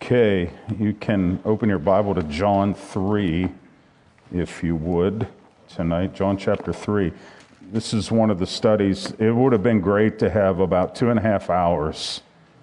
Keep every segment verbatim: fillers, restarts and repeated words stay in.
Okay, you can open your Bible to John three, if you would, tonight. John chapter three. This is one of the studies. It would have been great to have about two and a half hours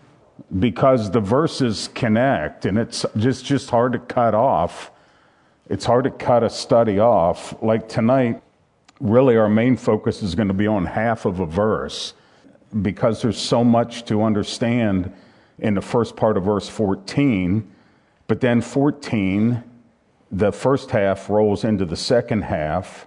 because the verses connect, and it's just, just hard to cut off. It's hard to cut a study off. Like tonight, really our main focus is going to be on half of a verse because there's so much to understand in the first part of verse fourteen, but then fourteen, the first half rolls into the second half,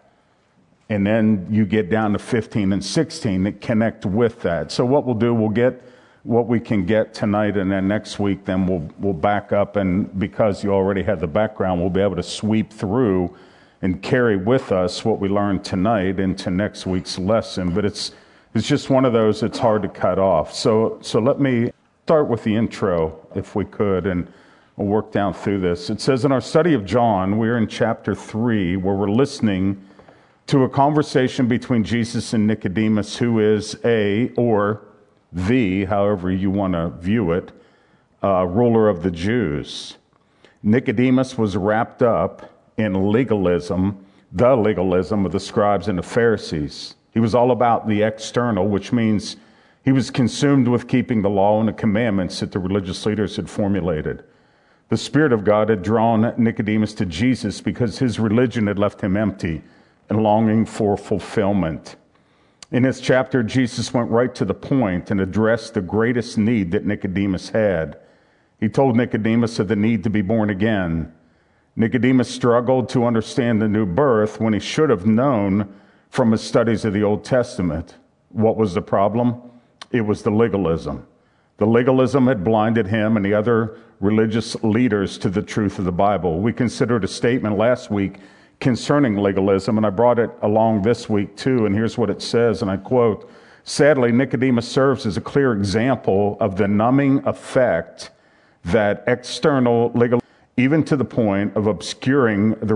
and then you get down to fifteen and sixteen that connect with that. So what we'll do, we'll get what we can get tonight, and then next week, then we'll we'll back up, and because you already had the background, we'll be able to sweep through and carry with us what we learned tonight into next week's lesson. But it's it's just one of those that's hard to cut off. So so let me start with the intro, if we could, and we'll work down through this. It says, in our study of John, we're in chapter three, where we're listening to a conversation between Jesus and Nicodemus, who is a, or the, however you want to view it, uh, ruler of the Jews. Nicodemus was wrapped up in legalism, the legalism of the scribes and the Pharisees. He was all about the external, which means he was consumed with keeping the law and the commandments that the religious leaders had formulated. The Spirit of God had drawn Nicodemus to Jesus because his religion had left him empty and longing for fulfillment. In this chapter, Jesus went right to the point and addressed the greatest need that Nicodemus had. He told Nicodemus of the need to be born again. Nicodemus struggled to understand the new birth when he should have known from his studies of the Old Testament. What was the problem? It was the legalism. The legalism had blinded him and the other religious leaders to the truth of the Bible. We considered a statement last week concerning legalism, and I brought it along this week too, and here's what it says, and I quote, "Sadly, Nicodemus serves as a clear example of the numbing effect that external legalism, even to the point of obscuring the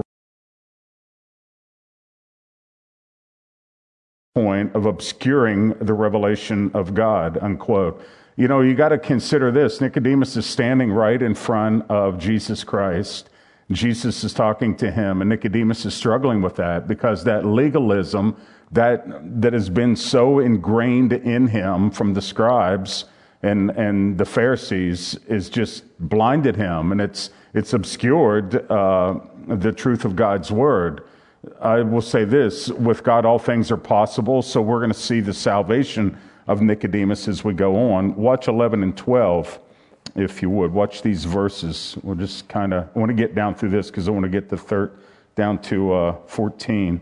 point of obscuring the revelation of God," unquote. You know, you got to consider this. Nicodemus is standing right in front of Jesus Christ. Jesus is talking to him, and Nicodemus is struggling with that because that legalism that that has been so ingrained in him from the scribes and and the Pharisees is just blinded him, and it's it's obscured uh, the truth of God's word. I will say this, with God all things are possible, so we're going to see the salvation of Nicodemus as we go on. Watch eleven and twelve, if you would. Watch these verses. We'll just kind of, I want to get down through this because I want to get the third down to uh, fourteen.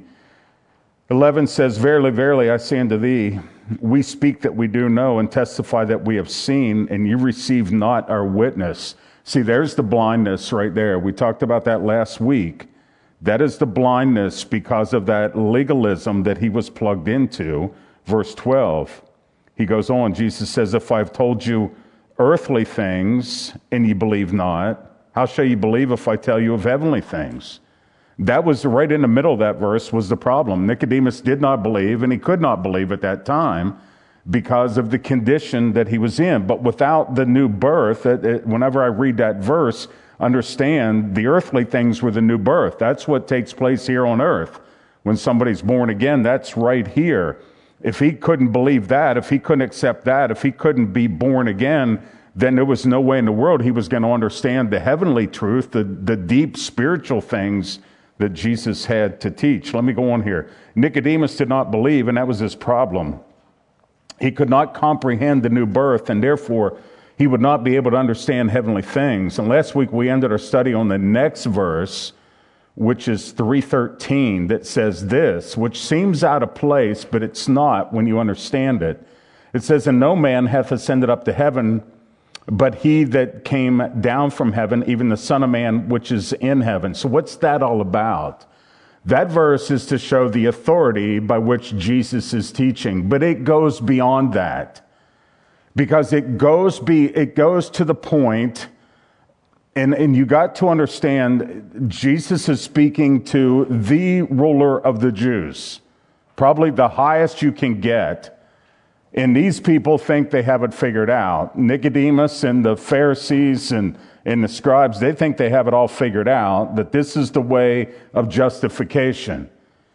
eleven says, "Verily, verily, I say unto thee, we speak that we do know and testify that we have seen, and you receive not our witness." See, there's the blindness right there. We talked about that last week. That is the blindness because of that legalism that he was plugged into. Verse twelve, he goes on, Jesus says, "If I've told you earthly things and you believe not, how shall you believe if I tell you of heavenly things?" That was right in the middle of that verse was the problem. Nicodemus did not believe, and he could not believe at that time because of the condition that he was in. But without the new birth, it, it, whenever I read that verse, understand the earthly things were the new birth. That's what takes place here on earth. When somebody's born again, that's right here. If he couldn't believe that, if he couldn't accept that, if he couldn't be born again, then there was no way in the world he was going to understand the heavenly truth, the, the deep spiritual things that Jesus had to teach. Let me go on here. Nicodemus did not believe, and that was his problem. He could not comprehend the new birth, and therefore he would not be able to understand heavenly things. And last week we ended our study on the next verse, which is three thirteen, that says this, which seems out of place, but it's not when you understand it. It says, "And no man hath ascended up to heaven, but he that came down from heaven, even the Son of Man which is in heaven." So what's that all about? That verse is to show the authority by which Jesus is teaching, but it goes beyond that. Because it goes be it goes to the point, and, and you got to understand, Jesus is speaking to the ruler of the Jews, probably the highest you can get And these people think they have it figured out. Nicodemus and the Pharisees and, and the scribes, they think they have it all figured out, that this is the way of justification.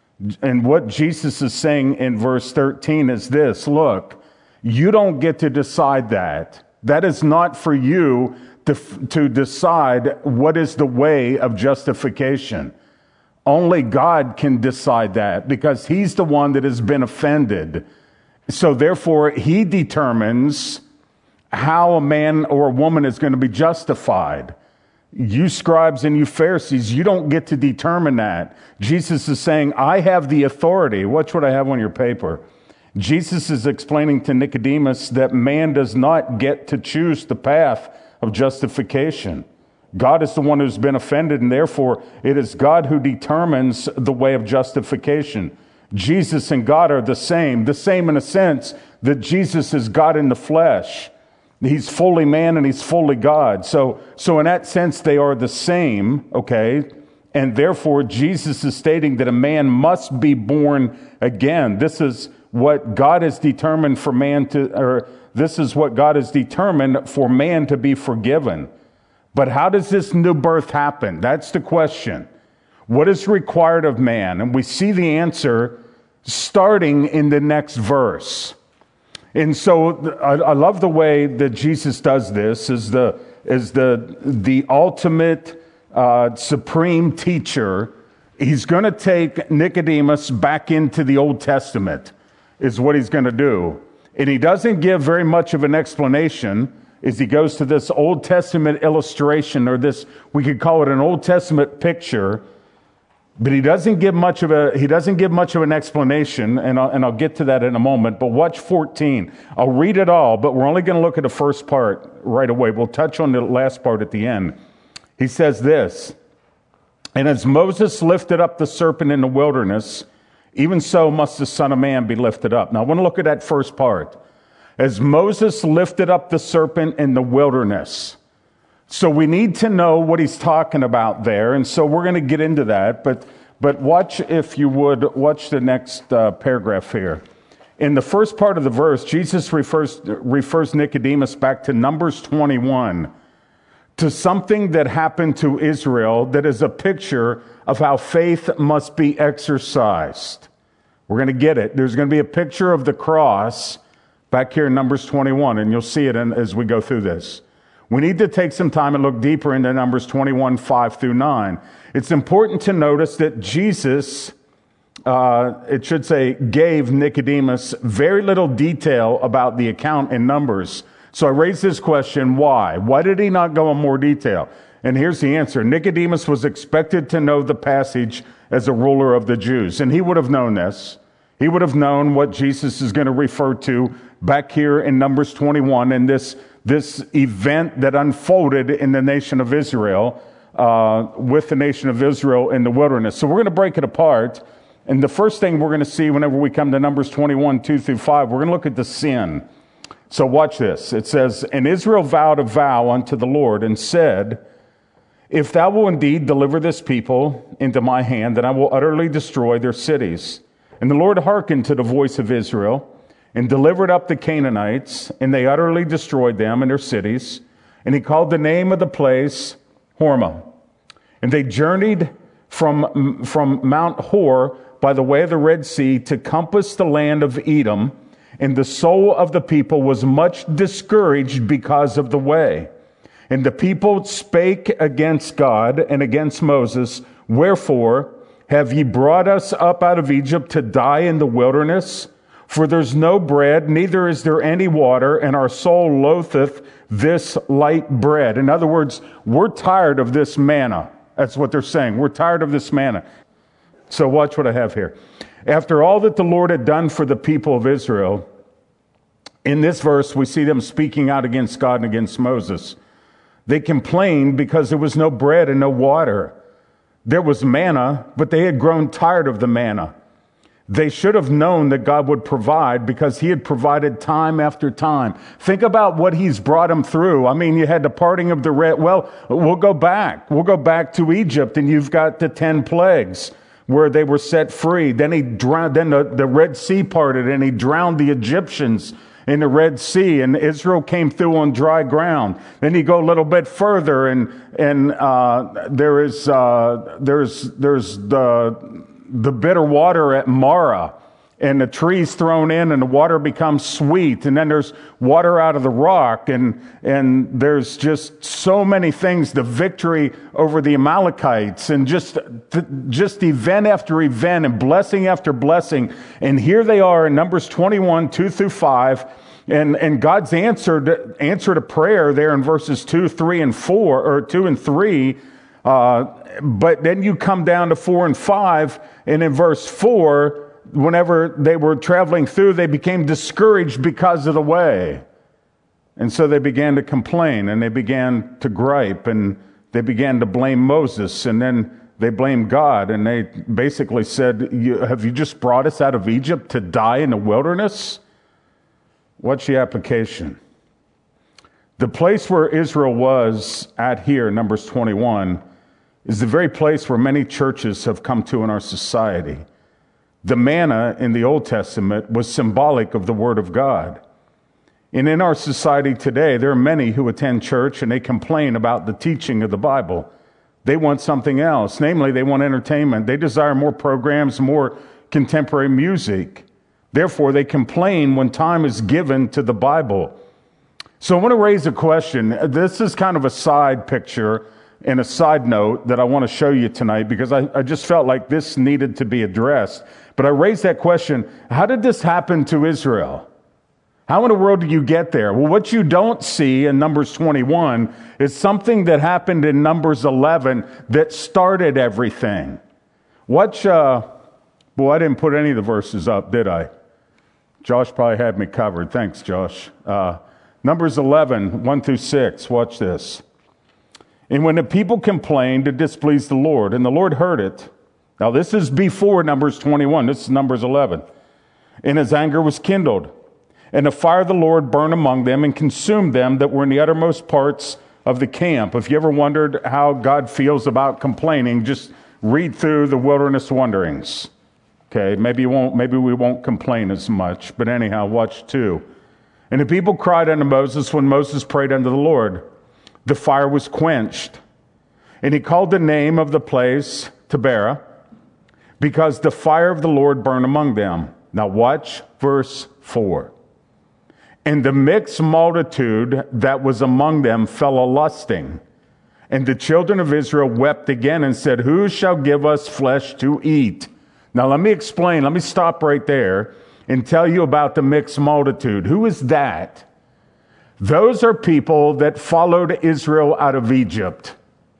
And what Jesus is saying in verse thirteen is this: look, you don't get to decide that. That is not for you to, to decide what is the way of justification. Only God can decide that, because he's the one that has been offended. So therefore, he determines how a man or a woman is going to be justified. You scribes and you Pharisees, you don't get to determine that. Jesus is saying, I have the authority. Watch what I have on your paper. Jesus is explaining to Nicodemus that man does not get to choose the path of justification. God is the one who's been offended, and therefore it is God who determines the way of justification. Jesus and God are the same, the same in a sense that Jesus is God in the flesh. He's fully man and he's fully God. So, so in that sense, they are the same, okay? And therefore, Jesus is stating that a man must be born again. This is what God has determined for man to, or this is what God has determined for man to be forgiven. But how does this new birth happen? That's the question. What is required of man? And we see the answer starting in the next verse. And so I, I love the way that Jesus does this as the, as the, the ultimate uh, supreme teacher. He's going to take Nicodemus back into the Old Testament, is what he's going to do. And he doesn't give very much of an explanation as he goes to this Old Testament illustration, or this, we could call it an Old Testament picture. But he doesn't give much of a he doesn't give much of an explanation, and I'll, and I'll get to that in a moment. But watch fourteen. I'll read it all, but we're only going to look at the first part right away. We'll touch on the last part at the end. He says this: and as Moses lifted up the serpent in the wilderness, even so must the Son of Man be lifted up. Now I want to look at that first part. As Moses lifted up the serpent in the wilderness. So we need to know what he's talking about there, and so we're going to get into that. But but watch, if you would, watch the next uh, paragraph here. In the first part of the verse, Jesus refers refers Nicodemus back to Numbers twenty-one, to something that happened to Israel that is a picture of how faith must be exercised. We're going to get it. There's going to be a picture of the cross back here in Numbers twenty-one, and you'll see it in, as we go through this. We need to take some time and look deeper into Numbers twenty-one, five through nine. It's important to notice that Jesus, uh, it should say, gave Nicodemus very little detail about the account in Numbers. So I raise this question, why? Why did he not go in more detail? And here's the answer. Nicodemus was expected to know the passage as a ruler of the Jews, and he would have known this. He would have known what Jesus is going to refer to back here in Numbers twenty-one, in this this event that unfolded in the nation of Israel, uh, with the nation of Israel in the wilderness. So we're going to break it apart. And the first thing we're going to see whenever we come to Numbers twenty-one, two through five, we're going to look at the sin. So watch this. It says, and Israel vowed a vow unto the Lord and said, if thou wilt indeed deliver this people into my hand, then I will utterly destroy their cities. And the Lord hearkened to the voice of Israel, and delivered up the Canaanites, and they utterly destroyed them and their cities. And he called the name of the place Hormah. And they journeyed from, from Mount Hor by the way of the Red Sea to compass the land of Edom. And the soul of the people was much discouraged because of the way. And the people spake against God and against Moses, wherefore have ye brought us up out of Egypt to die in the wilderness? For there's no bread, neither is there any water, and our soul loatheth this light bread. In other words, we're tired of this manna. That's what they're saying. We're tired of this manna. So watch what I have here. After all that the Lord had done for the people of Israel, in this verse we see them speaking out against God and against Moses. They complained because there was no bread and no water. There was manna, but they had grown tired of the manna. They should have known that God would provide, because he had provided time after time. Think about what he's brought them through. I mean, you had the parting of the Red. Well, we'll go back. We'll go back to Egypt, and you've got the ten plagues where they were set free. Then he drowned, then the, the Red Sea parted, and he drowned the Egyptians. in the Red Sea, and Israel came through on dry ground. Then you go a little bit further, and and uh, there is uh, there's there's the the bitter water at Marah, and the trees thrown in, and the water becomes sweet. And then there's water out of the rock, and and there's just so many things. The victory over the Amalekites, and just just event after event, and blessing after blessing. And here they are in Numbers twenty-one, two through five, and and God's answered answered a prayer there in verses two, three, and four, or two and three. Uh, but then you come down to four and five, and in verse four, whenever they were traveling through, they became discouraged because of the way. And so they began to complain, and they began to gripe, and they began to blame Moses, and then they blamed God, and they basically said, have you just brought us out of Egypt to die in the wilderness? What's the application? The place where Israel was at here, Numbers twenty-one, is the very place where many churches have come to in our society. The manna in the Old Testament was symbolic of the Word of God. And in our society today, there are many who attend church and they complain about the teaching of the Bible. They want something else. Namely, they want entertainment. They desire more programs, more contemporary music. Therefore, they complain when time is given to the Bible. So I want to raise a question. This is kind of a side picture and a side note that I want to show you tonight, because I, I just felt like this needed to be addressed. But I raised that question, how did this happen to Israel? How in the world did you get there? Well, what you don't see in Numbers twenty-one is something that happened in Numbers eleven that started everything. Watch, uh, well, I didn't put any of the verses up, did I? Josh probably had me covered. Thanks, Josh. Uh, Numbers eleven, one through six, watch this. And when the people complained, it displeased the Lord, and the Lord heard it. Now, this is before Numbers twenty-one. This is Numbers eleven. And his anger was kindled. And the fire of the Lord burned among them and consumed them that were in the uttermost parts of the camp. If you ever wondered how God feels about complaining, just read through the Wilderness Wanderings. Okay, maybe you won't, maybe we won't complain as much. But anyhow, watch two. And the people cried unto Moses when Moses prayed unto the Lord. The fire was quenched. And he called the name of the place Taberah, because the fire of the Lord burned among them. Now watch verse four. And the mixed multitude that was among them fell a-lusting. And the children of Israel wept again and said, who shall give us flesh to eat? Now let me explain. Let me stop right there and tell you about the mixed multitude. Who is that? Those are people that followed Israel out of Egypt,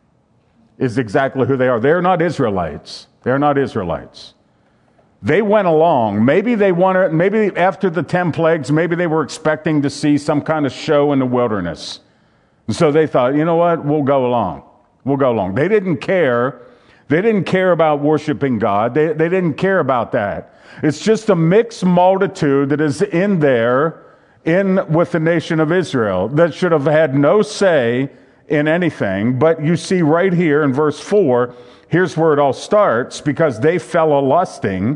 is exactly who they are. They're not Israelites. They're not Israelites. They went along. Maybe they wanted, maybe after the ten plagues, maybe they were expecting to see some kind of show in the wilderness. And so they thought, you know what, we'll go along. We'll go along. They didn't care. They didn't care about worshiping God. They, they didn't care about that. It's just a mixed multitude that is in there, in with the nation of Israel, that should have had no say in anything. But you see right here in verse four, here's where it all starts, because they fell a-lusting,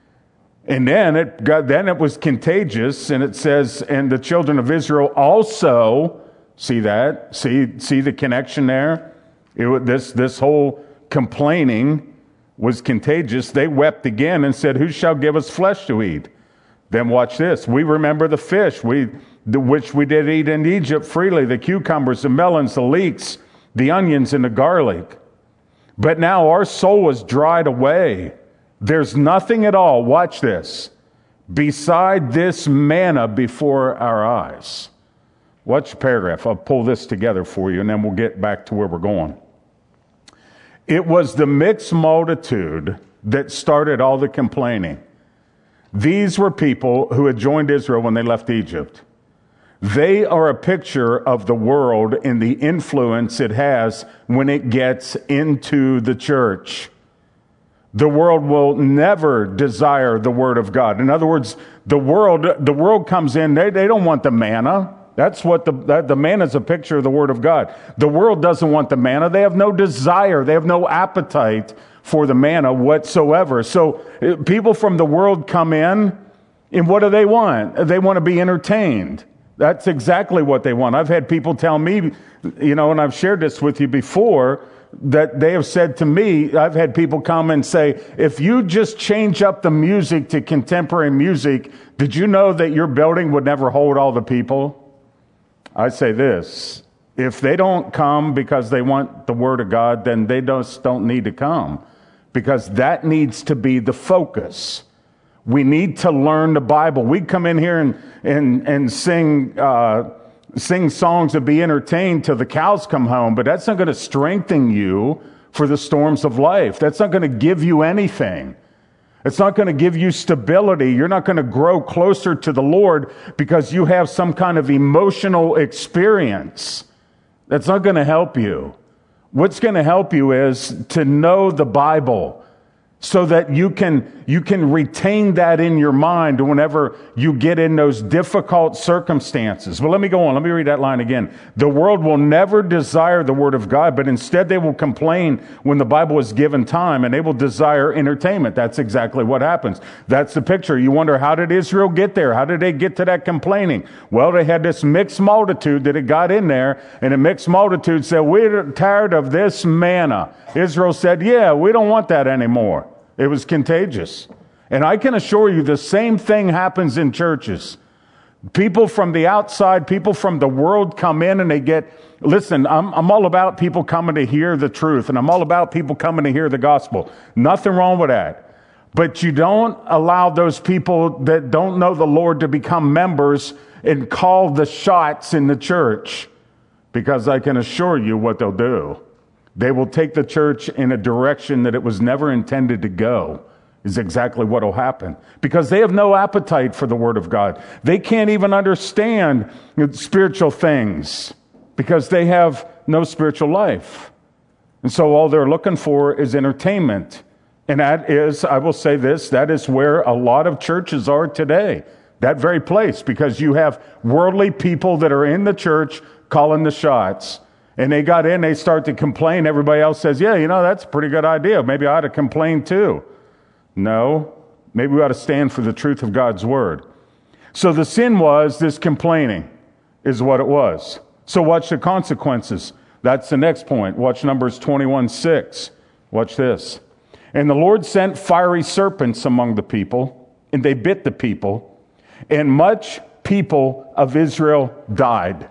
and then it got, then it was contagious, and it says, and the children of Israel also, see that? See, see the connection there? It, this, this whole complaining was contagious. They wept again and said, who shall give us flesh to eat? Then watch this. We remember the fish, we, the, which we did eat in Egypt freely, the cucumbers, the melons, the leeks, the onions, and the garlic. But now our soul is dried away. There's nothing at all, watch this, beside this manna before our eyes. Watch the paragraph. I'll pull this together for you, and then we'll get back to where we're going. It was the mixed multitude that started all the complaining. These were people who had joined Israel when they left Egypt. They are a picture of the world and the influence it has when it gets into the church. The world will never desire the word of God. In other words, the world, the world comes in, they, they don't want the manna. That's what the, that, the manna is a picture of the word of God. The world doesn't want the manna. They have no desire. They have no appetite for the manna whatsoever. So people from the world come in, And what do they want? They want to be entertained. That's exactly what they want. I've had people tell me, you know, and I've shared this with you before, that they have said to me, I've had people come and say, if you just change up the music to contemporary music, did you know that your building would never hold all the people? I say this, if they don't come because they want the Word of God, then they just don't need to come, because that needs to be the focus. We need to learn the Bible. We come in here and and and sing uh, sing songs and be entertained till the cows come home, but that's not going to strengthen you for the storms of life. That's not going to give you anything. It's not going to give you stability. You're not going to grow closer to the Lord because you have some kind of emotional experience. That's not going to help you. What's going to help you is to know the Bible, so that you can you can retain that in your mind whenever you get in those difficult circumstances. Well, let me go on. Let me read that line again. The world will never desire the Word of God, but instead they will complain when the Bible is given time, and they will desire entertainment. That's exactly what happens. That's the picture. You wonder, how did Israel get there? How did they get to that complaining? Well, they had this mixed multitude that had got in there, and a mixed multitude said, we're tired of this manna. Israel said, yeah, we don't want that anymore. It was contagious. And I can assure you the same thing happens in churches. People from the outside, people from the world come in and they get, listen, I'm, I'm all about people coming to hear the truth, and I'm all about people coming to hear the gospel. Nothing wrong with that. But you don't allow those people that don't know the Lord to become members and call the shots in the church, because I can assure you what they'll do. They will take the church in a direction that it was never intended to go, is exactly what will happen. Because they have no appetite for the Word of God. They can't even understand spiritual things because they have no spiritual life. And so all they're looking for is entertainment. And that is, I will say this, that is where a lot of churches are today. That very place, because you have worldly people that are in the church calling the shots. And they got in, they start to complain. Everybody else says, yeah, you know, that's a pretty good idea. Maybe I ought to complain too. No, maybe we ought to stand for the truth of God's Word. So the sin was this complaining is what it was. So watch the consequences. That's the next point. Watch Numbers twenty-one six. Watch this. And the Lord sent fiery serpents among the people, and they bit the people, and much people of Israel died.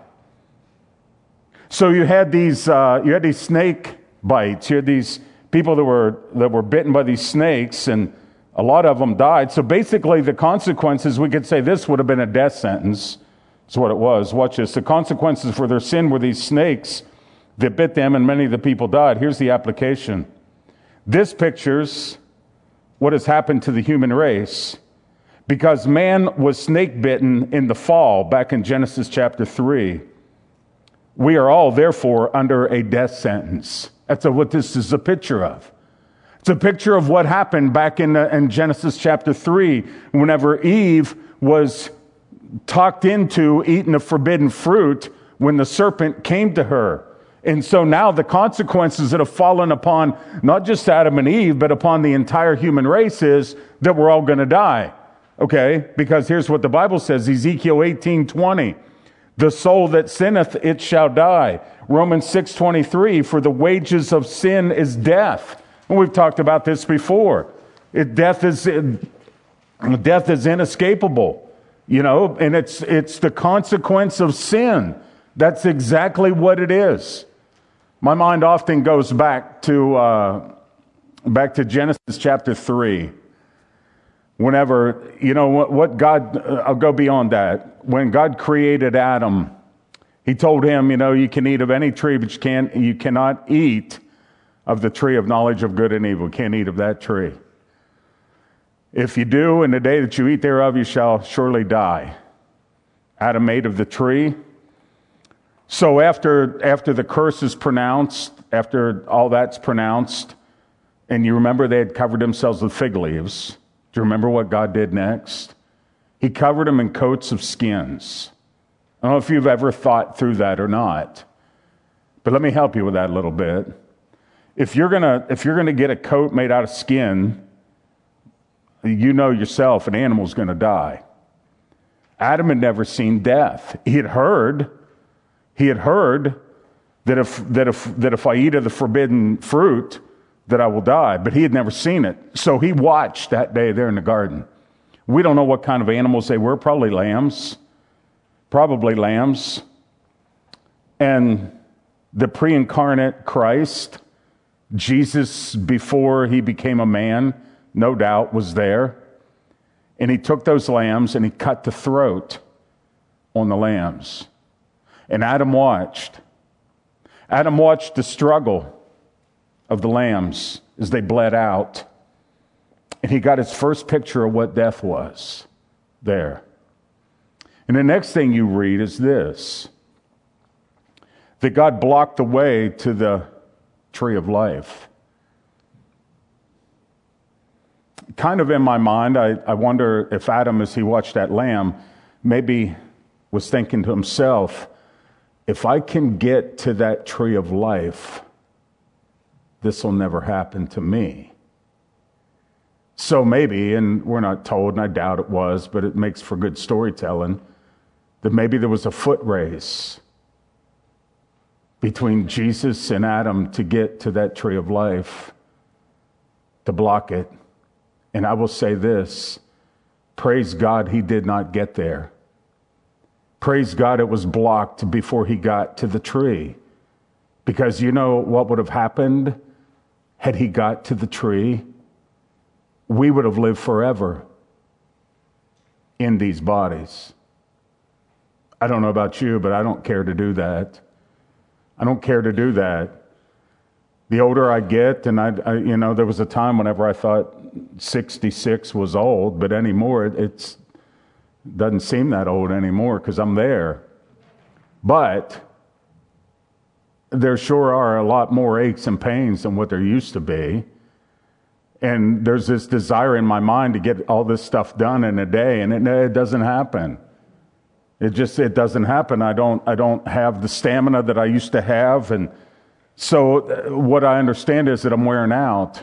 So you had these, uh, you had these snake bites. You had these people that were that were bitten by these snakes, and a lot of them died. So basically, the consequences, we could say this would have been a death sentence. That's what it was. Watch this. The consequences for their sin were these snakes that bit them, and many of the people died. Here's the application. This pictures what has happened to the human race, because man was snake bitten in the fall, back in Genesis chapter three. We are all, therefore, under a death sentence. That's what this is a picture of. It's a picture of what happened back in, uh, in Genesis chapter three, whenever Eve was talked into eating the forbidden fruit when the serpent came to her. And so now the consequences that have fallen upon not just Adam and Eve, but upon the entire human race is that we're all going to die. Okay? Because here's what the Bible says, Ezekiel eighteen twenty. The soul that sinneth, it shall die. Romans six twenty-three, for the wages of sin is death. And we've talked about this before. It, death is death is inescapable, you know, and it's it's the consequence of sin. That's exactly what it is. My mind often goes back to uh, back to Genesis chapter three. Whenever, you know, what, what God, uh, I'll go beyond that. When God created Adam, he told him, you know, you can eat of any tree, but you can't, you cannot eat of the tree of knowledge of good and evil. You can't eat of that tree. If you do, in the day that you eat thereof, you shall surely die. Adam ate of the tree. So after, after the curse is pronounced, after all that's pronounced, and you remember they had covered themselves with fig leaves. Do you remember what God did next? He covered them in coats of skins. I don't know if you've ever thought through that or not, but let me help you with that a little bit. If you're gonna, if you're gonna get a coat made out of skin, you know yourself an animal's gonna die. Adam had never seen death. He had heard, he had heard that if, that if, that if I eat of the forbidden fruit, that I will die. But he had never seen it. So he watched that day there in the garden. We don't know what kind of animals they were. Probably lambs. Probably lambs. And the pre-incarnate Christ, Jesus, before he became a man, no doubt was there. And he took those lambs and he cut the throat on the lambs. And Adam watched. Adam watched the struggle of the lambs as they bled out. And he got his first picture of what death was there. And the next thing you read is this: that God blocked the way to the tree of life. Kind of in my mind, I, I wonder if Adam, as he watched that lamb, maybe was thinking to himself, if I can get to that tree of life, this will never happen to me. So maybe, and we're not told, and I doubt it was, but it makes for good storytelling, that maybe there was a foot race between Jesus and Adam to get to that tree of life, to block it. And I will say this, praise God he did not get there. Praise God it was blocked before he got to the tree. Because you know what would have happened had he got to the tree? We would have lived forever in these bodies. I don't know about you, but I don't care to do that. I don't care to do that. The older I get, and I, I, you know, there was a time whenever I thought sixty-six was old, but anymore it it's, doesn't seem that old anymore because I'm there. But there sure are a lot more aches and pains than what there used to be. And there's this desire in my mind to get all this stuff done in a day, and it, it doesn't happen. It just, it doesn't happen. I don't, I don't have the stamina that I used to have. And so what I understand is that I'm wearing out.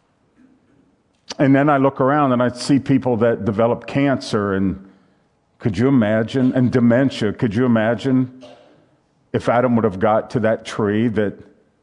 And then I look around and I see people that develop cancer, and could you imagine, and dementia, could you imagine if Adam would have got to that tree that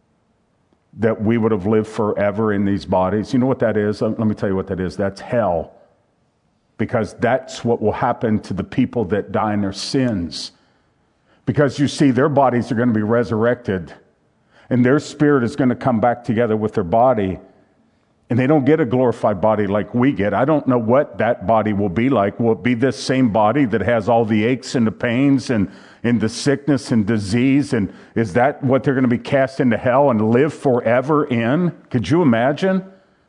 that we would have lived forever in these bodies? You know what that is? Let me tell you what that is. That's hell. Because that's what will happen to the people that die in their sins. Because you see, their bodies are going to be resurrected, and their spirit is going to come back together with their body. And they don't get a glorified body like we get. I don't know what that body will be like. Will it be this same body that has all the aches and the pains and, and the sickness and disease? And is that what they're going to be cast into hell and live forever in? Could you imagine?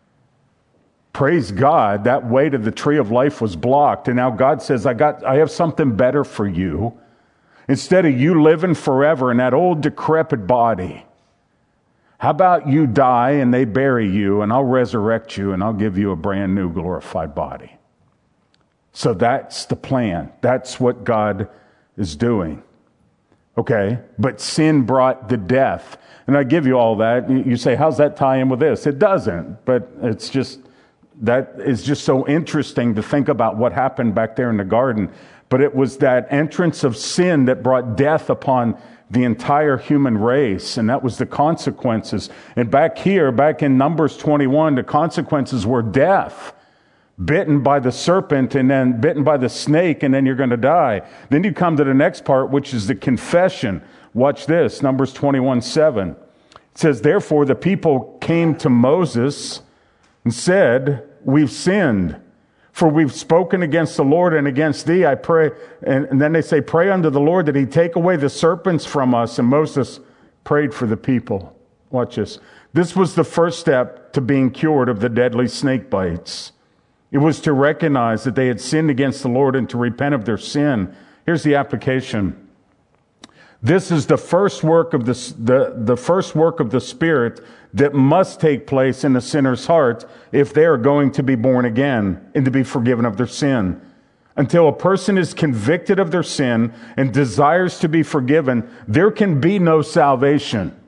Praise God, that way to the tree of life was blocked. And now God says, I got, I have something better for you. Instead of you living forever in that old decrepit body, how about you die and they bury you, and I'll resurrect you and I'll give you a brand new glorified body. So that's the plan. That's what God is doing. Okay, but sin brought the death. And I give you all that. You say, how's that tie in with this? It doesn't, but it's just, that is just so interesting to think about what happened back there in the garden. But it was that entrance of sin that brought death upon the entire human race, and that was the consequences. And back here, back in Numbers twenty-one, the consequences were death. Bitten by the serpent, and then bitten by the snake, and then you're going to die. Then you come to the next part, which is the confession. Watch this, Numbers twenty-one seven. It says, therefore the people came to Moses and said, we've sinned, for we've spoken against the Lord and against thee. I pray. And, and then they say, pray unto the Lord that he take away the serpents from us. And Moses prayed for the people. Watch this. This was the first step to being cured of the deadly snake bites. It was to recognize that they had sinned against the Lord and to repent of their sin. Here's the application. This is the first work of the, the, the first work of the Spirit that must take place in the sinner's heart if they are going to be born again and to be forgiven of their sin. Until a person is convicted of their sin and desires to be forgiven, there can be no salvation.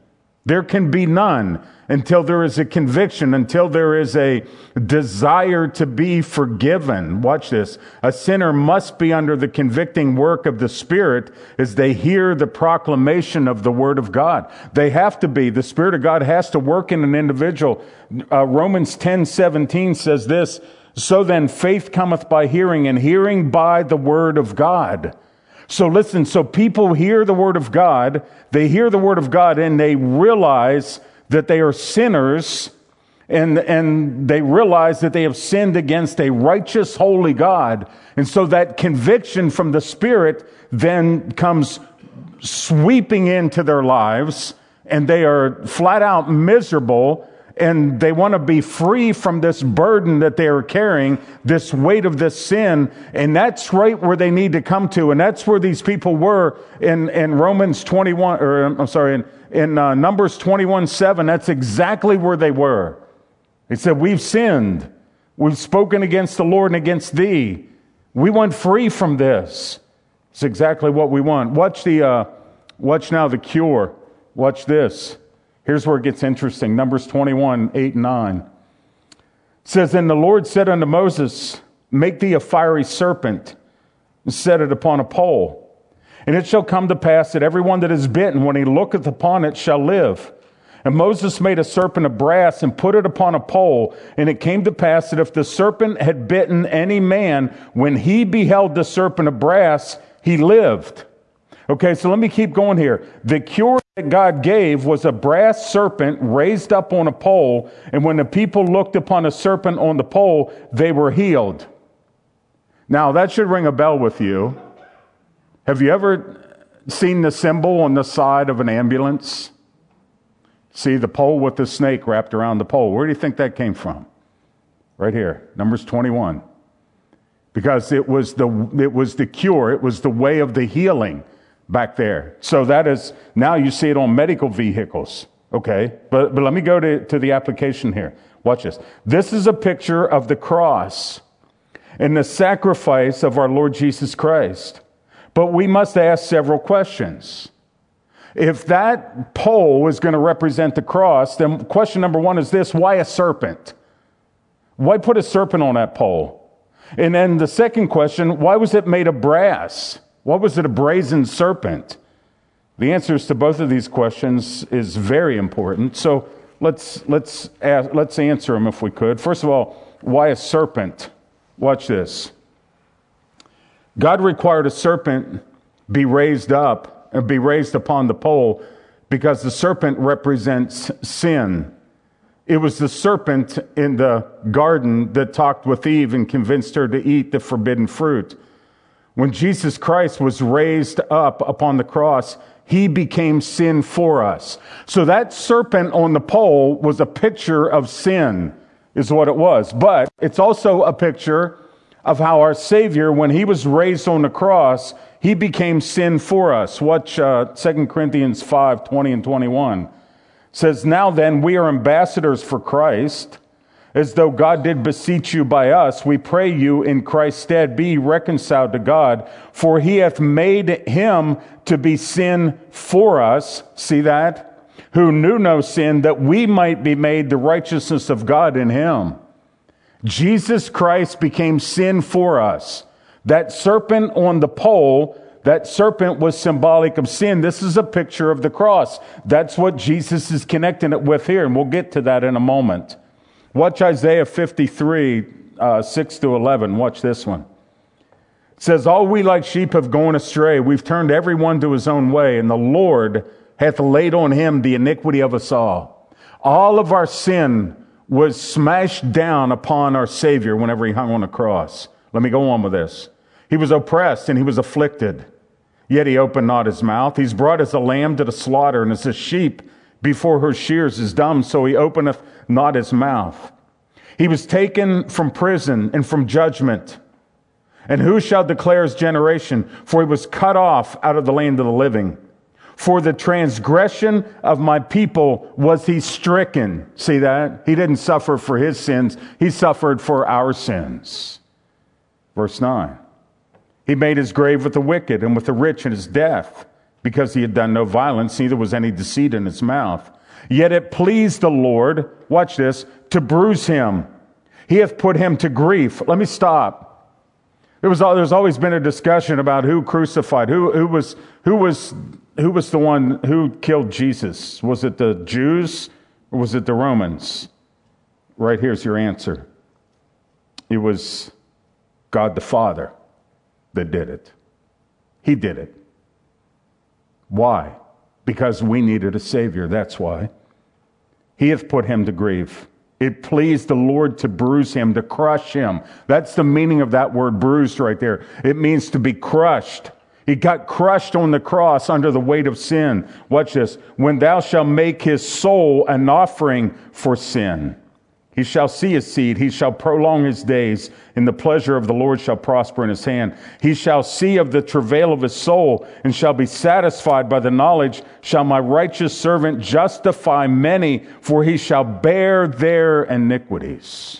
There can be none until there is a conviction, until there is a desire to be forgiven. Watch this. A sinner must be under the convicting work of the Spirit as they hear the proclamation of the Word of God. They have to be. The Spirit of God has to work in an individual. Uh, Romans ten seventeen says this, "So then faith cometh by hearing, and hearing by the Word of God." So listen, so people hear the Word of God, they hear the Word of God, and they realize that they are sinners, and, and they realize that they have sinned against a righteous, holy God. And so that conviction from the Spirit then comes sweeping into their lives, and they are flat out miserable, and they want to be free from this burden that they are carrying, this weight of this sin. And that's right where they need to come to. And that's where these people were in, in Romans twenty-one, or I'm sorry, in, in uh, Numbers twenty-one seven. That's exactly where they were. They said, we've sinned. We've spoken against the Lord and against thee. We want free from this. It's exactly what we want. Watch the, uh, watch now the cure. Watch this. Here's where it gets interesting. Numbers twenty-one, eight and nine. It says, "And the Lord said unto Moses, Make thee a fiery serpent, and set it upon a pole. And it shall come to pass that every one that is bitten, when he looketh upon it, shall live. And Moses made a serpent of brass, and put it upon a pole. And it came to pass that if the serpent had bitten any man, when he beheld the serpent of brass, he lived." Okay, so let me keep going here. The cure that God gave was a brass serpent raised up on a pole, and when the people looked upon a serpent on the pole, they were healed. Now, that should ring a bell with you. Have you ever seen the symbol on the side of an ambulance? See the pole with the snake wrapped around the pole. Where do you think that came from? Right here, Numbers twenty-one. Because it was the it was the cure, it was the way of the healing back there. So that is, now you see it on medical vehicles. Okay, but, but let me go to, to the application here. Watch this. This is a picture of the cross and the sacrifice of our Lord Jesus Christ. But we must ask several questions. If that pole is going to represent the cross, then question number one is this: why a serpent? Why put a serpent on that pole? And then the second question, why was it made of brass? Why was it a brazen serpent? The answers to both of these questions is very important. So let's let's ask, let's answer them if we could. First of all, why a serpent? Watch this. God required a serpent be raised up, or be raised upon the pole, because the serpent represents sin. It was the serpent in the garden that talked with Eve and convinced her to eat the forbidden fruit. When Jesus Christ was raised up upon the cross, he became sin for us. So that serpent on the pole was a picture of sin, is what it was. But it's also a picture of how our Savior, when he was raised on the cross, he became sin for us. Watch uh, Second Corinthians five, twenty and twenty-one. It says, "Now then, we are ambassadors for Christ, as though God did beseech you by us. We pray you in Christ's stead, be reconciled to God, for he hath made him to be sin for us," see that? "Who knew no sin, that we might be made the righteousness of God in him." Jesus Christ became sin for us. That serpent on the pole, that serpent was symbolic of sin. This is a picture of the cross. That's what Jesus is connecting it with here, and we'll get to that in a moment. Watch Isaiah fifty-three, uh, six to eleven. Watch this one. It says, "All we like sheep have gone astray. We've turned every one to his own way, and the Lord hath laid on him the iniquity of us all." All of our sin was smashed down upon our Savior whenever he hung on the cross. Let me go on with this. He was oppressed and he was afflicted, yet he opened not his mouth. He's brought as a lamb to the slaughter, and as a sheep before her shears is dumb, so he openeth not his mouth. He was taken from prison and from judgment. And who shall declare his generation? For he was cut off out of the land of the living. For the transgression of my people was he stricken. See that? He didn't suffer for his sins. He suffered for our sins. Verse nine. He made his grave with the wicked and with the rich in his death, because he had done no violence, neither was any deceit in his mouth. Yet it pleased the Lord, watch this, to bruise him. He hath put him to grief. Let me stop. There was, there's always been a discussion about who crucified, who, who was, who was, who was the one who killed Jesus. Was it the Jews or was it the Romans? Right here's your answer. It was God the Father that did it. He did it. Why? Because we needed a Savior, that's why. He hath put him to grief. It pleased the Lord to bruise him, to crush him. That's the meaning of that word bruised right there. It means to be crushed. He got crushed on the cross under the weight of sin. Watch this. When thou shalt make his soul an offering for sin. He shall see his seed, he shall prolong his days, and the pleasure of the Lord shall prosper in his hand. He shall see of the travail of his soul, and shall be satisfied by the knowledge. Shall my righteous servant justify many, for he shall bear their iniquities.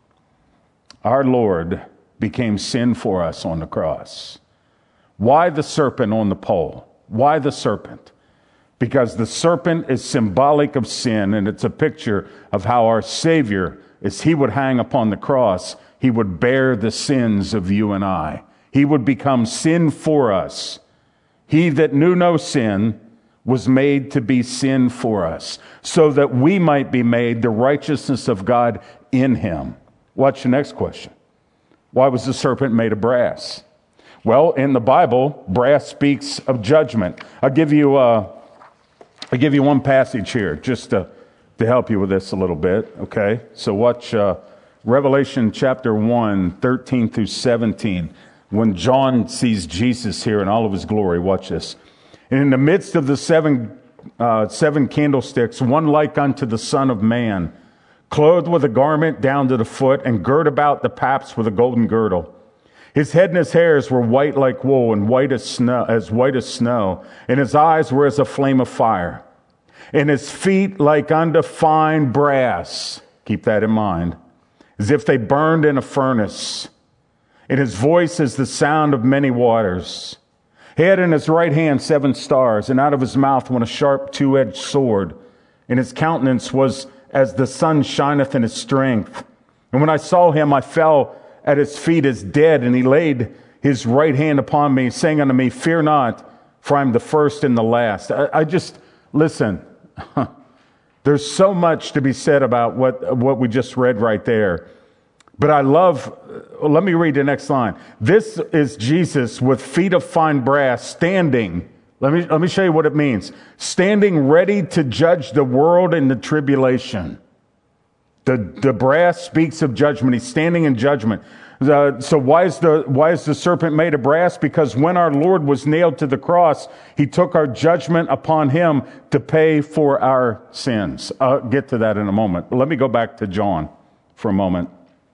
Our Lord became sin for us on the cross. Why the serpent on the pole? Why the serpent? Because the serpent is symbolic of sin, and it's a picture of how our Savior, as he would hang upon the cross, he would bear the sins of you and I. He would become sin for us. He that knew no sin was made to be sin for us, so that we might be made the righteousness of God in him. Watch the next question. Why was the serpent made of brass? Well, in the Bible, brass speaks of judgment. I'll give you uh, I'll give you one passage here just to, to help you with this a little bit, okay? So watch uh, Revelation chapter one, thirteen through seventeen. When John sees Jesus here in all of his glory, watch this. And in the midst of the seven, uh, seven candlesticks, one like unto the Son of Man, clothed with a garment down to the foot, and girt about the paps with a golden girdle. His head and his hairs were white like wool, and white as snow, as white as snow, and his eyes were as a flame of fire, and his feet like unto fine brass. Keep that in mind, as if they burned in a furnace. And his voice is the sound of many waters. He had in his right hand seven stars, and out of his mouth went a sharp two-edged sword, and his countenance was as the sun shineth in his strength. And when I saw him, I fell at his feet as dead, and he laid his right hand upon me, saying unto me, Fear not, for I am the first and the last. I, I just, listen, there's so much to be said about what, what we just read right there. But I love, let me read the next line. This is Jesus with feet of fine brass, standing. Let me, let me show you what it means. Standing ready to judge the world in the tribulation. The, the brass speaks of judgment. He's standing in judgment. Uh, so why is the why is the serpent made of brass? Because when our Lord was nailed to the cross, he took our judgment upon him to pay for our sins. I'll get to that in a moment. But let me go back to John for a moment.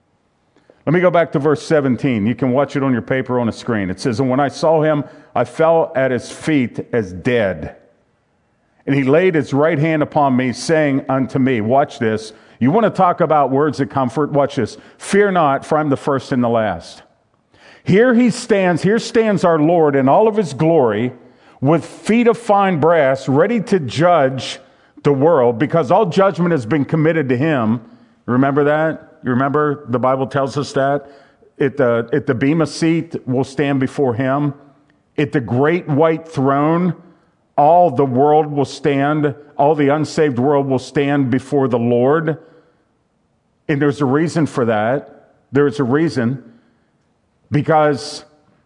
Let me go back to verse seventeen. You can watch it on your paper on the screen. It says, And when I saw him, I fell at his feet as dead. And he laid his right hand upon me, saying unto me, watch this. You want to talk about words of comfort? Watch this. Fear not, for I'm the first and the last. Here he stands, here stands our Lord in all of his glory, with feet of fine brass, ready to judge the world, because all judgment has been committed to him. Remember that? You remember the Bible tells us that? At the, at the bema seat, we'll stand before him. At the great white throne, all the world will stand, all the unsaved world will stand before the Lord. And there's a reason for that. There's a reason. Because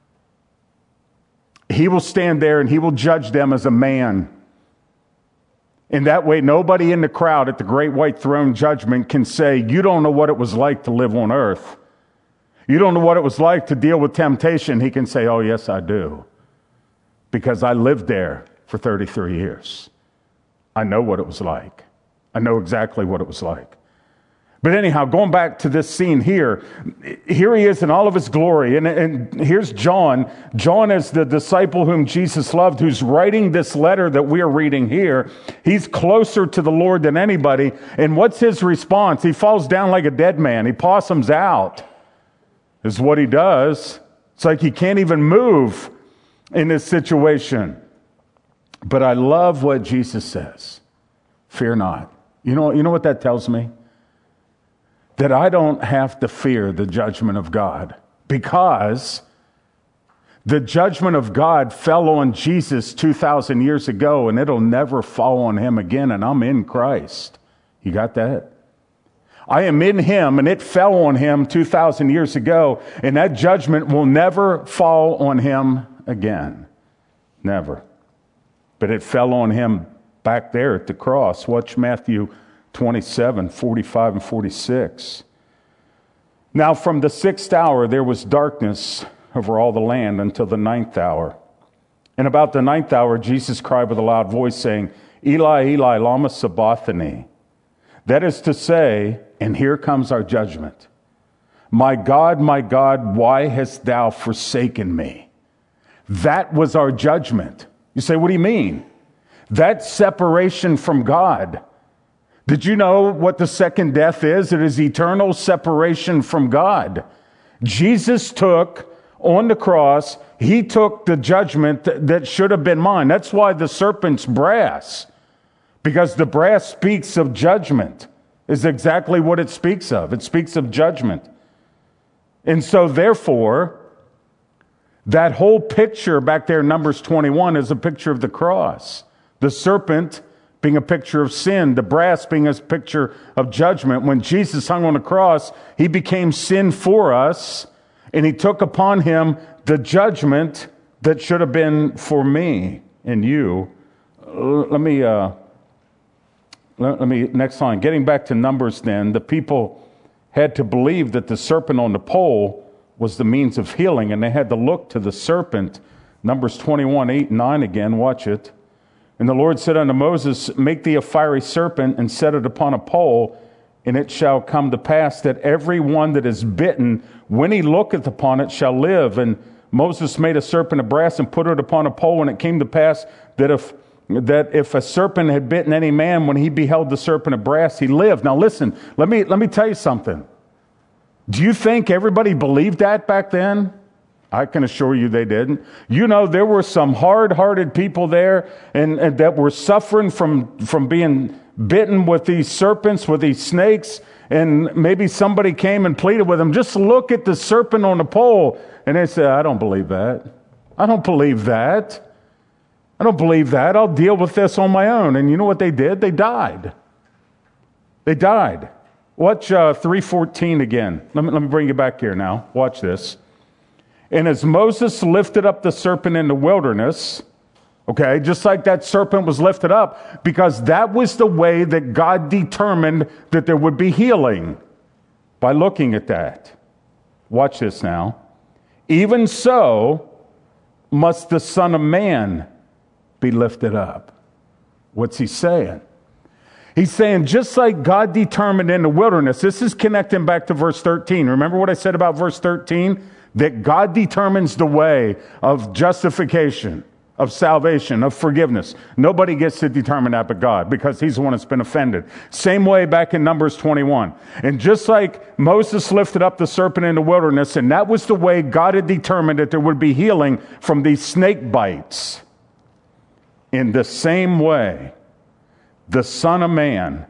he will stand there and he will judge them as a man. And that way, nobody in the crowd at the great white throne judgment can say, you don't know what it was like to live on earth. You don't know what it was like to deal with temptation. He can say, oh, yes, I do. Because I lived there for thirty-three years. I know what it was like. I know exactly what it was like. But anyhow, going back to this scene here, here he is in all of his glory. And, and here's John. John is the disciple whom Jesus loved, who's writing this letter that we are reading here. He's closer to the Lord than anybody. And what's his response? He falls down like a dead man. He possums out, is what he does. It's like he can't even move in this situation. But I love what Jesus says. Fear not. You know, you know what that tells me? That I don't have to fear the judgment of God, because the judgment of God fell on Jesus two thousand years ago, and it'll never fall on him again, and I'm in Christ. You got that? I am in him, and it fell on him two thousand years ago, and that judgment will never fall on him again. Never. But it fell on him back there at the cross. Watch Matthew twenty-seven, forty-five and forty-six. Now from the sixth hour there was darkness over all the land until the ninth hour. And about the ninth hour Jesus cried with a loud voice, saying, Eli, Eli, lama sabachthani. That is to say, and here comes our judgment. My God, my God, why hast thou forsaken me? That was our judgment. You say, what do you mean? That separation from God. Did you know what the second death is? It is eternal separation from God. Jesus took on the cross, he took the judgment that, that should have been mine. That's why the serpent's brass, because the brass speaks of judgment, is exactly what it speaks of. It speaks of judgment. And so therefore, that whole picture back there in Numbers twenty-one is a picture of the cross. The serpent being a picture of sin, the brass being a picture of judgment. When Jesus hung on the cross, he became sin for us, and he took upon him the judgment that should have been for me and you. Let me, uh, let, let me, next line. Getting back to Numbers then, the people had to believe that the serpent on the pole was the means of healing, and they had to look to the serpent. Numbers twenty-one, eight and nine again, watch it. And the Lord said unto Moses, make thee a fiery serpent and set it upon a pole, and it shall come to pass that every one that is bitten, when he looketh upon it, shall live. And Moses made a serpent of brass and put it upon a pole, and it came to pass that if that if a serpent had bitten any man, when he beheld the serpent of brass, he lived. Now listen, let me let me tell you something. Do you think everybody believed that back then? I can assure you they didn't. You know, there were some hard-hearted people there and, and that were suffering from, from being bitten with these serpents, with these snakes, and maybe somebody came and pleaded with them, just look at the serpent on the pole. And they said, I don't believe that. I don't believe that. I don't believe that. I'll deal with this on my own. And you know what they did? They died. They died. Watch uh, three fourteen again. Let me, let me bring you back here now. Watch this. And as Moses lifted up the serpent in the wilderness, okay, just like that serpent was lifted up, because that was the way that God determined that there would be healing, by looking at that. Watch this now. Even so must the Son of Man be lifted up. What's he saying? He's saying, just like God determined in the wilderness, this is connecting back to verse thirteen. Remember what I said about verse thirteen? That God determines the way of justification, of salvation, of forgiveness. Nobody gets to determine that but God, because he's the one that's been offended. Same way back in Numbers twenty-one. And just like Moses lifted up the serpent in the wilderness, and that was the way God had determined that there would be healing from these snake bites. In the same way, the Son of Man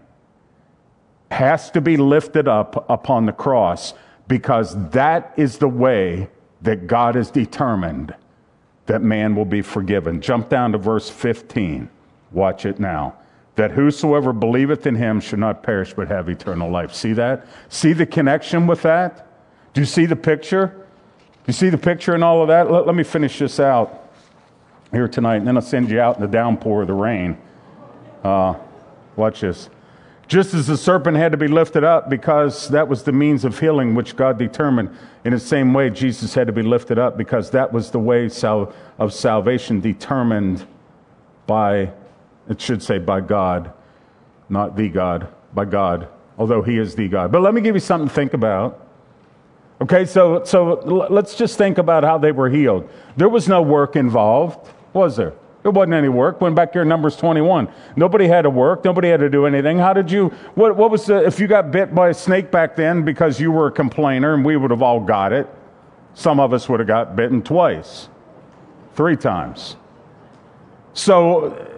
has to be lifted up upon the cross, because that is the way that God has determined that man will be forgiven. Jump down to verse fifteen. Watch it now. That whosoever believeth in him should not perish but have eternal life. See that? See the connection with that? Do you see the picture? Do you see the picture and all of that? Let, let me finish this out here tonight, and then I'll send you out in the downpour of the rain. Uh, watch this. Just as the serpent had to be lifted up because that was the means of healing which God determined, in the same way Jesus had to be lifted up because that was the way sal- of salvation determined by, it should say by God, not the God, by God, although he is the God. But let me give you something to think about. Okay, so, so let's just think about how they were healed. There was no work involved, was there? There wasn't any work. Went back here in Numbers twenty-one. Nobody had to work. Nobody had to do anything. How did you, what, what was the, if you got bit by a snake back then because you were a complainer, and we would have all got it, some of us would have got bitten twice, three times. So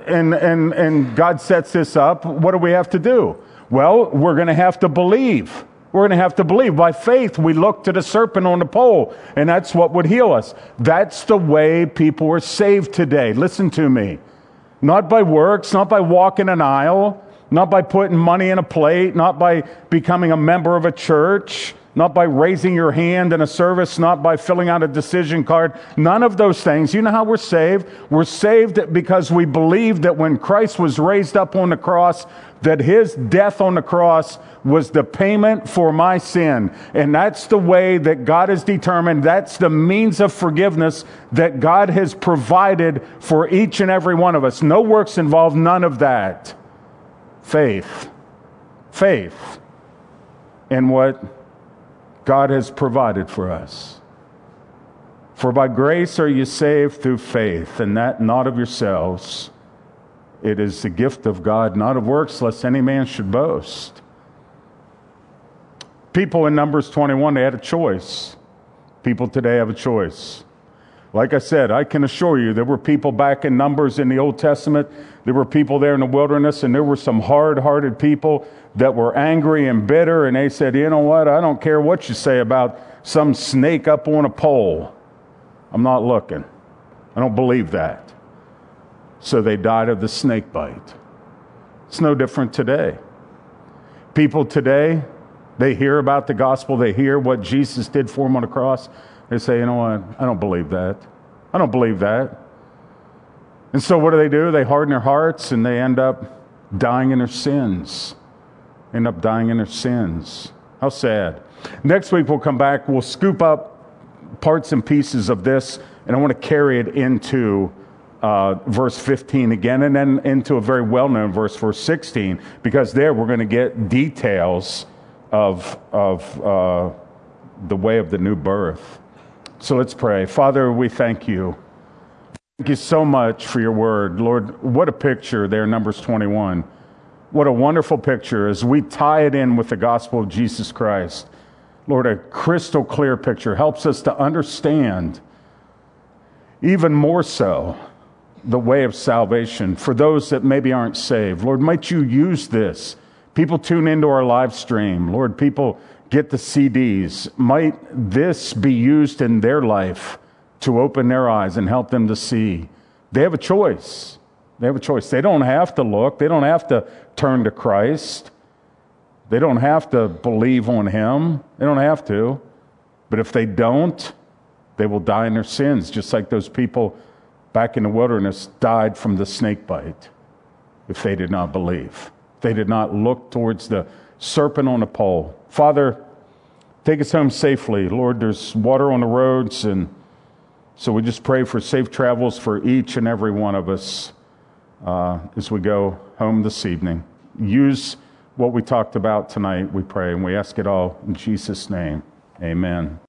and, and, and God sets this up, what do we have to do? Well, we're going to have to believe. We're going to have to believe. By faith, we look to the serpent on the pole, and that's what would heal us. That's the way people are saved today. Listen to me. Not by works, not by walking an aisle, not by putting money in a plate, not by becoming a member of a church, not by raising your hand in a service, not by filling out a decision card. None of those things. You know how we're saved? We're saved because we believe that when Christ was raised up on the cross, that his death on the cross was the payment for my sin. And that's the way that God has determined. That's the means of forgiveness that God has provided for each and every one of us. No works involved, none of that. Faith. Faith in what God has provided for us. For by grace are you saved through faith, and that not of yourselves. It is the gift of God, not of works, lest any man should boast. People in Numbers twenty-one, they had a choice. People today have a choice. Like I said, I can assure you there were people back in Numbers in the Old Testament. There were people there in the wilderness, and there were some hard-hearted people that were angry and bitter, and they said, you know what, I don't care what you say about some snake up on a pole. I'm not looking. I don't believe that. So they died of the snake bite. It's no different today. People today, they hear about the gospel, they hear what Jesus did for them on the cross. They say, you know what, I don't believe that. I don't believe that. And so what do they do? They harden their hearts and they end up dying in their sins. End up dying in their sins. How sad. Next week we'll come back. We'll scoop up parts and pieces of this, and I want to carry it into uh, verse fifteen again, and then into a very well-known verse, verse sixteen, because there we're going to get details of, of uh, the way of the new birth. So let's pray. Father, we thank you. Thank you so much for your word. Lord, what a picture there, Numbers twenty-one. What a wonderful picture as we tie it in with the gospel of Jesus Christ. Lord, a crystal clear picture helps us to understand even more so the way of salvation for those that maybe aren't saved. Lord, might you use this. People tune into our live stream. Lord, people get the C Ds. Might this be used in their life to open their eyes and help them to see. They have a choice. They have a choice. They don't have to look. They don't have to turn to Christ. They don't have to believe on him. They don't have to. But if they don't, they will die in their sins, just like those people back in the wilderness died from the snake bite if they did not believe. They did not look towards the serpent on the pole. Father, take us home safely. Lord, there's water on the roads, and so we just pray for safe travels for each and every one of us uh, as we go home this evening. Use what we talked about tonight, we pray, and we ask it all in Jesus' name. Amen.